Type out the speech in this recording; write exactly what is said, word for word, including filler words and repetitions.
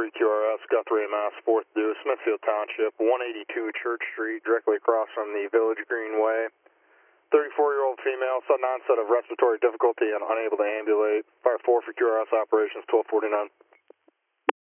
three Q R S, Guthrie, Mass, fourth due, Smithfield Township, one eighty-two Church Street, directly across from the Village Greenway. thirty-four-year-old female, sudden onset of respiratory difficulty and unable to ambulate. Fire four for Q R S operations, twelve forty-nine.